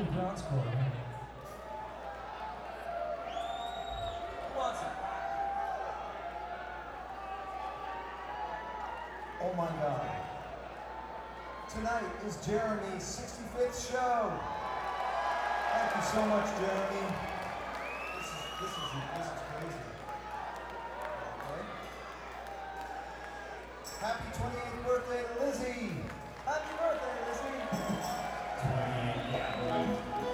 the ground score. Who wants it? Oh my God. Tonight is Jeremy's 65th show. Thank you so much, Jeremy. This is crazy. Okay. Happy 28th birthday to Lizzie. Happy birthday, Lizzie. 28, yeah.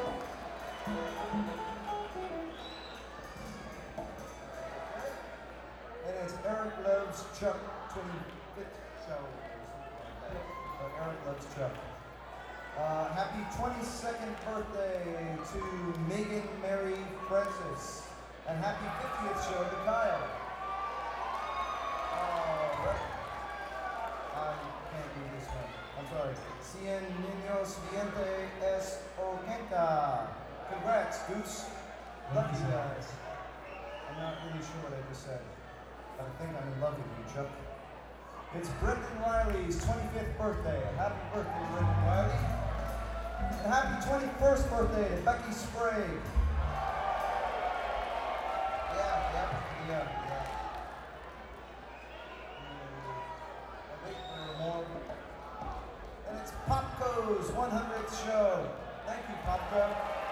And it's Eric Loves Chuck 25th show. But Eric loves Chuck. Happy 22nd birthday to Megan Mary Francis. And happy 50th show to Kyle. Right. I can't do this one. I'm sorry. Cien niños viente es ochenta. Congrats, Goose. Love you guys. I'm not really sure what I just said, but I think I'm in love with you, Chuck. It's Brendan Riley's 25th birthday. Happy birthday, Brendan Riley. And happy 21st birthday to Becky Sprague. Yeah. Wait, there are more. And it's Popco's 100th show. Thank you, Popco.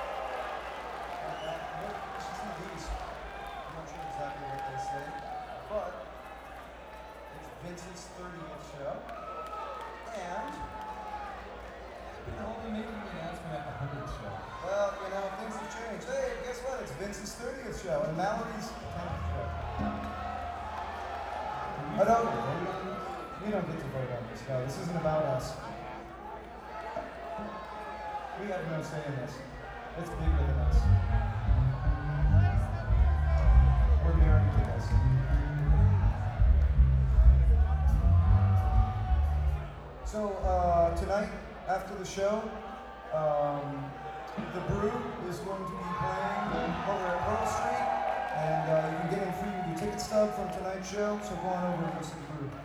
Listen to these. I'm not sure exactly what they say, but it's Vince's 30th show. And You're only making me ask me at the 100th show. well, you know, things have changed. Hey, guess what? It's Vince's 30th show and Mallory's 10th show. I don't. We don't get to vote on this. No, this isn't about us. We have no say in this. It's bigger than us. We're married to this. So tonight, after the show, the Brew is going to be playing over at Pearl Street, and you can get in free with your ticket stub from tonight's show. So go on over and listen to the Brew.